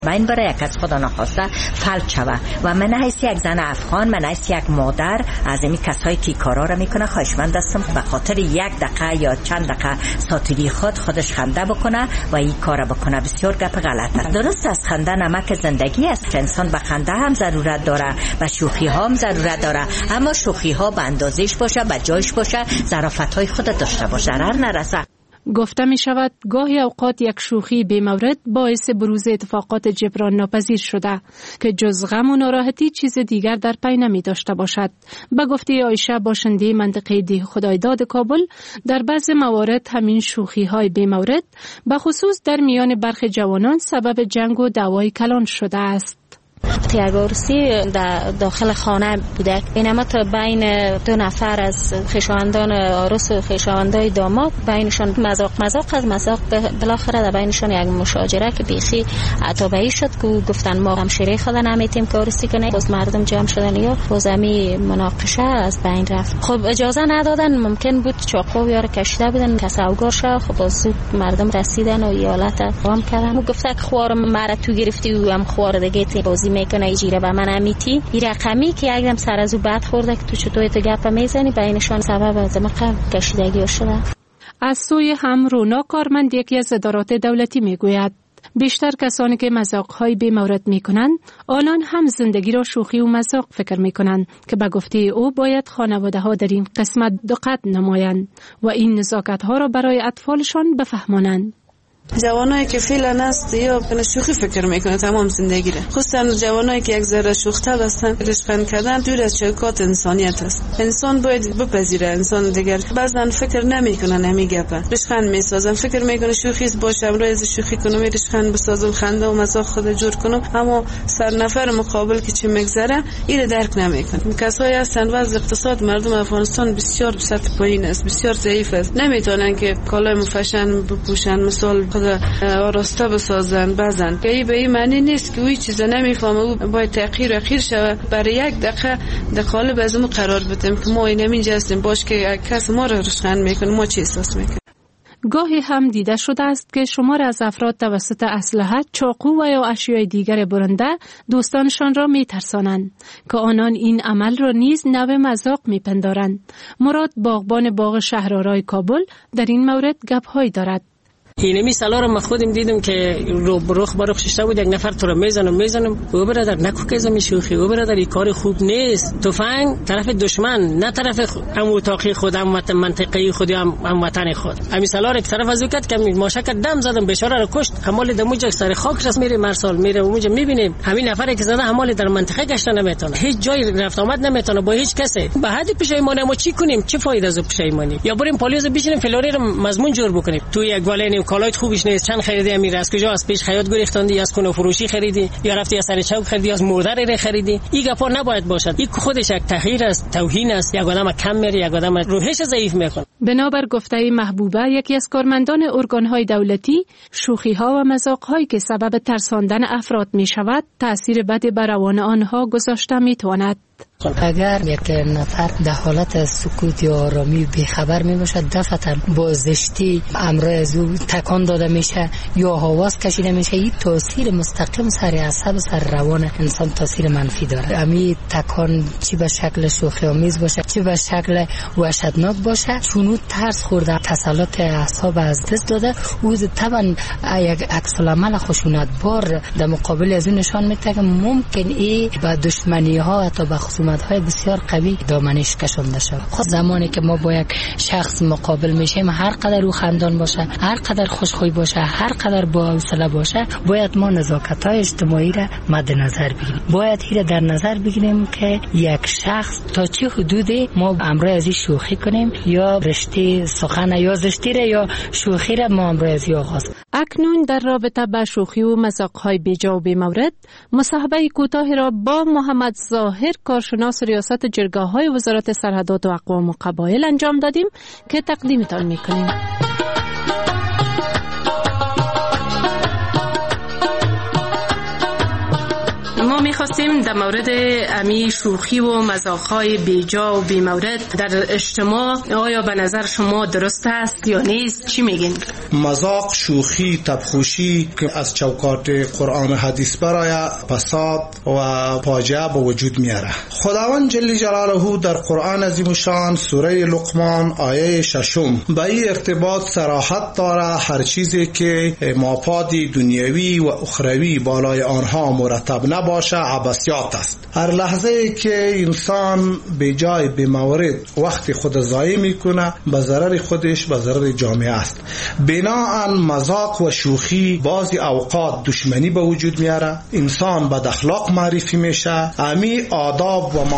من برای یک از خدا نخواسته فلج شوه و من حیث یک زن افغان، من حیث یک مادر از این کسایی که کارا را میکنه خواهشمند هستم به خاطر یک دقیقه یا چند دقیقه ساتیری خودش خنده بکنه و این کارا بکنه. بسیار گپ غلط است. درست است، خنده نمک زندگی است. انسان به خنده هم ضرورت داره، به شوخی ها هم ضرورت داره، اما شوخی ها به اندازهش باشه، به جایش باشه، ظرافت های خود داشته باشه، ضرر نرسه. گفته می شود گاهی اوقات یک شوخی بی مورد باعث بروز اتفاقات جبران ناپذیر شده که جز غم و ناراحتی چیز دیگر در پی نمی داشته باشد. به گفته عایشه باشنده منطقه ده خدایداد کابل، در بعض موارد همین شوخی های بی مورد به خصوص در میان برخی جوانان سبب جنگ و دعوای کلان شده است. یک عروسی داخل خانه بوده، اینما تا بین دو نفر از خویشاوندان عروس و خویشاوندای داماد بینشان مذاق بالاخره در بینشان یک مشاجره که بیخی عتابی شد که گفتن ما هم شیره خود نمیتیم که عروسی کنه. باز مردم جمع شدن یا بازمی مناقشه از بین رفت. خب اجازه ندادن، ممکن بود چاقو یار کشیده بودن تصور شه. خب باز مردم رسیدن و ایالت قام کردن و گفت که خوار مرا تو گرفتی و هم خوار دیگه بازی میکنه ایجیره و من امیتی این رقمی که یکدم سر از او بد خورده که تو چطوری تو گپ میزنی بینشان سبب از مقام کشیدگی شده. از سوی هم رونا کارمند یکی از ادارات دولتی میگوید بیشتر کسانی که مذاق‌های بی مورد میکنند آنان هم زندگی را شوخی و مذاق فکر میکنند که به گفته او باید خانواده‌ها در این قسمت دقت نمایند و این نزاکت‌ها را برای اطفالشان بفهمانند. جوانایی که فعلا است یا به شوخی فکر میکنه تمام زندگی را، خصوصا جوانایی که یک ذره شوخ‌طبع هستن، ریشخند کردن دور از چوکات انسانیت است. انسان باید بپذیره انسان دیگر. بعضن فکر نمیکنن همین گپه، ریشخند میسازن، فکر میکنه شوخی باشه، امروز شوخی کنم، ریشخند بسازم، خنده و مزاح خود جور کنم، اما سرنفر مقابل که چی میگذره این درک نمیکنه. کسایی هستن وضع اقتصاد مردم افغانستان بسیار سطح پایین است، بسیار ضعیف است، نمیتونن که کالای مفشن بپوشن، مثال آراسته بسازن بزن. که به این معنی نیست که اوی چیزا نمیفهمه او باید تحقیر و خیر شوه. برای یک دقیقه در قالب از اون قرار بدیم که ما اینجا هستیم، باش که کس ما رو رشخند میکنه، ما چی احساس میکنیم. گاهی هم دیده شده است که شمار از افراد توسط اسلحه، چاقو و یا اشیاء دیگر برنده دوستانشان را میترسانند که آنان این عمل را نیز نوع مذاق میپندارند. مراد باغبان باغ شهرآرای کابل در این مورد گپ‌هایی دارد. اینمی سالار ما خودم دیدم که رخ برخ ششته بود، یک نفر تو رو میزنم او برادر نکو که زمی شوخی، او برادر این کار خوب نیست، تفنگ طرف دشمن نه طرف ام اتاقی خود، ام منطقه خود، ام وطن خود. همین سالار یک طرف از وکت که ماشک دم زدم بیچاره رو کشت، همال دموج سر خاک رس میره مرسال میره اونجا میبینیم همین نفری که زده همال در منطقه گشته نمیتونه، هیچ جای رفت آمد نمیتونه با هیچ کسی. به حد پشیمانی ما چی کنیم؟ چه فایده از پشیمانی؟ یا بریم پلیس بشینیم فلوری رو مضمون جور بکنیم. تو یک گالین کالای خوبش نیست، چند خریدی امیر از کجا؟ از پیش خیاط گریختاندی، از خونه فروشی خریدی، یا رفتی از سر چوک خریدی، از مردر خریدی. این گپا نباید باشد. این خودش یک تحقیر است، توهین است. یک آدم کم میره، یک آدم روحش ضعیف میکنه. بنابر گفته محبوبه، یکی از کارمندان ارگان‌های دولتی، شوخی‌ها و مذاق‌هایی که سبب ترساندن افراد می‌شود، تأثیر بدی بر روان آنها گذاشته می‌تواند. اگر یک نفر در حالت سکوت یا آرامی بیخبر می باشد، دفعتا با زشتی امروز او تکان داده میشه یا حواس کشیده میشه، این تاثیر مستقیم سر اعصاب سر روان انسان تاثیر منفی داره. امی تکان چی به شکل شوخی آمیز باشه، چی به شکل وحشتناک باشه، چون ترس خورده، تسلط اعصاب از دست داده، او طبعا یک عکس العمل خشونت بار در مقابل از اون نشان میده که ممکن ای به دشمنی ها حتی به های بسیار قوی دامنش کشانده شد. خود زمانی که ما با یک شخص مقابل میشیم، هر قدر او خندان باشه، هر قدر خوشخوی باشه، هر قدر با حوصله باشه، باید ما نزاکت‌های اجتماعی را مد نظر بگیریم. باید این در نظر بگیریم که یک شخص تا چه حدودی ما امروز ازی شوخی کنیم یا رشته سخن یا زشتی را یا شوخی را ما امروز ازی آغاز. اکنون در رابطه با شوخی و مذاق‌های بی‌جا و بی‌مورد مصاحبه کوتاهی را با محمد ظاهر، کارشناس ریاست جرگه‌های وزارت سرحدات و اقوام و قبایل انجام دادیم که تقدیمتان می‌کنیم. میخواستیم در مورد امی شوخی و مذاق‌های بیجا و بی‌مورد در اجتماع آیا به نظر شما درست است یا نیست؟ چی میگین؟ مذاق، شوخی، تبخوشی که از چوکات قرآن و حدیث برای فساد و فاجعه به وجود میاره. خداوند جل جلاله در قرآن عظیم شان سوره لقمان آیه 6 به این ارتباط صراحت داره هر چیزی که مفاد دنیوی و اخروی بالای آنها مرتب نباشه عبثیات است. هر لحظه که انسان به جای به مورد وقت خود ضایع میکنه به ضرر خودش به ضرر جامعه است. بناهن مذاق و شوخی بعضی اوقات دشمنی به وجود میاره، انسان بد اخلاق معرفی میشه، امی آداب و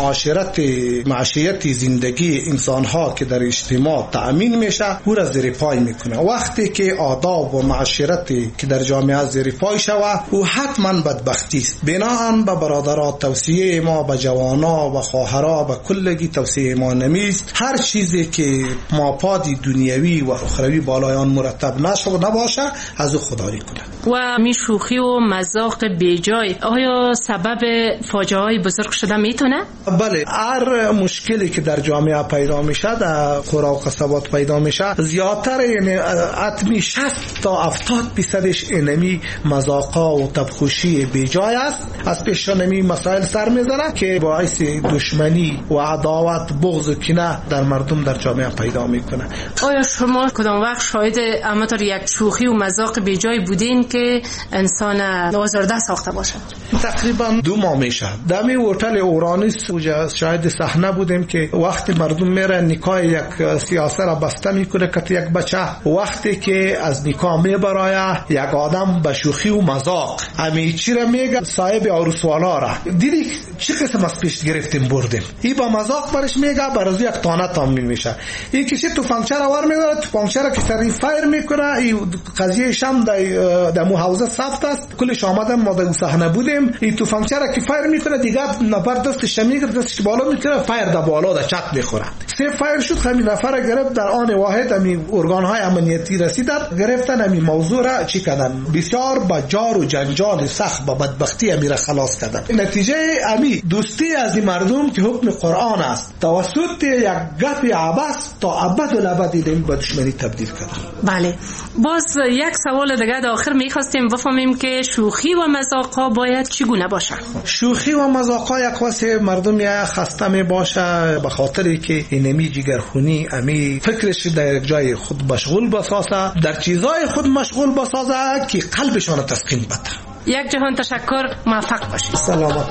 معاشرت زندگی انسانها که در اجتماع تأمین میشه او را زیر پای میکنه. وقتی که آداب و معاشرتی که در جامعه زیر پای شود او حتما بدبختی است. بناهن به برادرات توصیه ما به جوانا و خواهرها به کلگی توصیه ما نمیست هر چیزی که مفاد دنیوی و اخروی بالای آن مرتب نباشه از او خودداری کنه. و می شوخی و مذاق بیجای آیا سبب فاجعه های بزرگ شده میتونه؟ بله، هر مشکلی که در جامعه پیدا میشه در قرى و قصبات پیدا میشه زیادتر یعنی حتمی 60 تا 70% اینمی مذاقا و تبخوشی بیجای است. از پیش نمی مسائل سر میزنه که باعث دشمنی و عداوت بغض و کینه در مردم در جامعه پیدا میکنه. آیا شما کدام وقت شاهد امطور یک شوخی و مذاق بیجای بودین که انسان آزرده ساخته باشه؟ تقریبا 2 ماه میشه در هتل اورانیس شاهد صحنه بودیم که وقتی مردم میره نکاح یک سیاسه را بسته میکنه که یک بچه وقتی که از نکاح میبرایه یک آدم به شوخی و مذاق امی چی را میگه صاحب عروسوالا را دیدی چه قسم از پیش گرفتیم بردیم ای با مذاق برش میگه برای یک تانه تامین میشه. این کسی توفنگچه را ور میداره توفنگچه را که سری فایر میکنه. این قضیه شام در مو حوزه ثبت است کلش آمدم ما در صحنه بودیم. این توفنگچه را که فایر میکنه دیگه نفر دستش میگیره دستش بالا میکنه فایر در بالا در چت میخوره. 3 فایر شد همین نفر گرفت در آن واحد همین ارگان های امنیتی رسیدن گرفتن همین موضوع را چی کردن بسیار با جار و جنجال سخت با بدبختی امیر خلاص کردن. نتیجه امی دوستی از این مردم که حکم قرآن است توسط یک گپ عباس تا ابدالابد این به دشمنی تبدیل کردن. بله، باز یک سوال دیگه در آخر میخواستیم بفهمیم که شوخی و مذاق‌ها باید چگونه باشه؟ شوخی و مذاق‌ها یک واسه مردم یا خسته می باشه به خاطری که اینمی جگرخونی امی فکرش در یک جای خود مشغول بسازه در چیزای خود مشغول بسازه که قلبشان تسکین بده. یک جهان تشکر، موفق باشید. سلامت.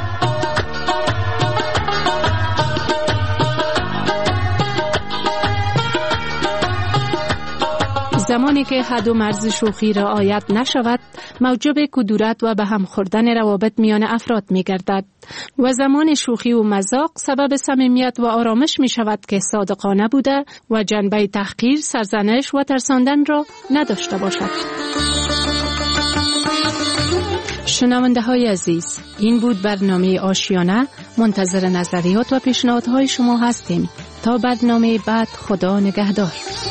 زمانی که حد و مرز شوخی رعایت نشود موجب کدورت و به هم خوردن روابط میان افراد می گردد و زمان شوخی و مذاق سبب صمیمیت و آرامش می شود که صادقانه بوده و جنبه تحقیر، سرزنش و ترساندن را نداشته باشد. شنونده های عزیز، این بود برنامه آشیانه. منتظر نظریات و پیشنهادهای شما هستیم. تا برنامه بعد، خدا نگهدار.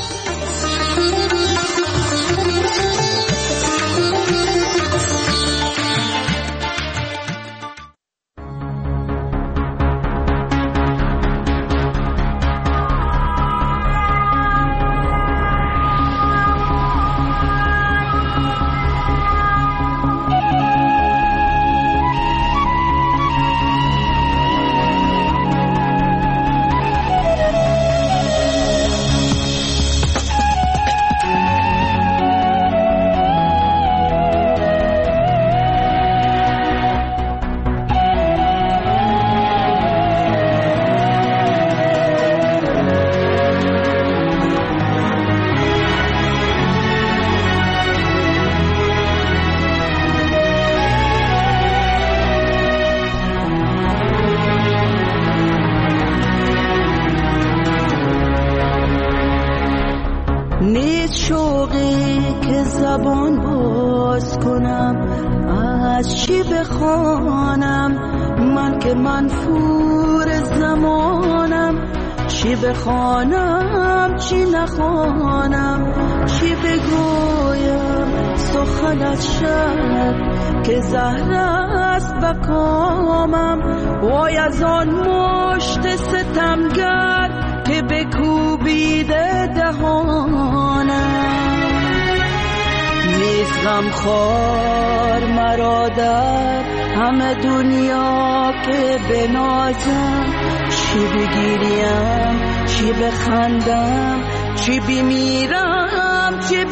نیست شوقی که زبان باز کنم از چی بخوانم من که منفور زمانم چی بخوانم چی نخوانم چی بگویم سخن از شب که زهر است بکامم، وای از آن مشت ستمگر که بکوبیده دهانم. نیست غمخوار مرا در همه دنیا که بنازم، چی بگیریم چی بخندم، چی بمیرم چی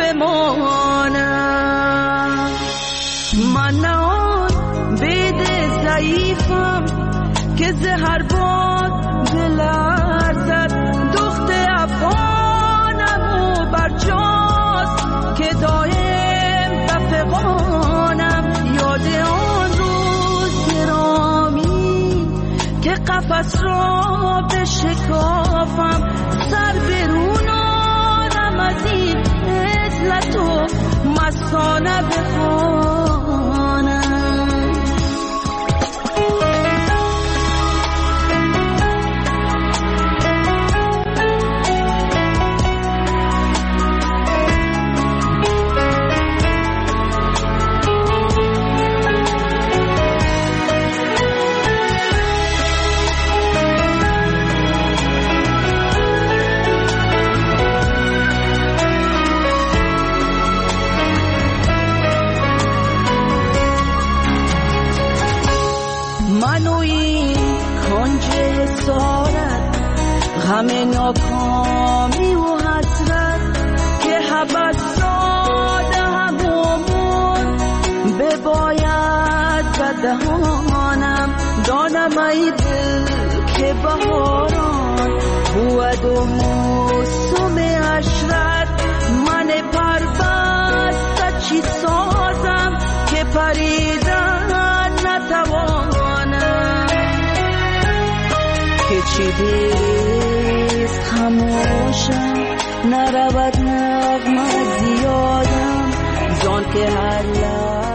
بمانم. من نه آن بید ضعیفم که زهر باد بلرزد، دخت افغانم و برجاست که دایم بفغانم. یاد آن روز گرامی که قفس را بشکافم، سر برونانم از این عزلت و مستانه بخوانم. همه ناکامی و حسرت که حبس داده همون بباید بدهانم. دانم ای دل که بهاران بود و موسم عشرت، من پربسته چی سازم که پریدن نتوانم. که چی دیست خموشم نرود نغمه زیادم، زان که هر لحظه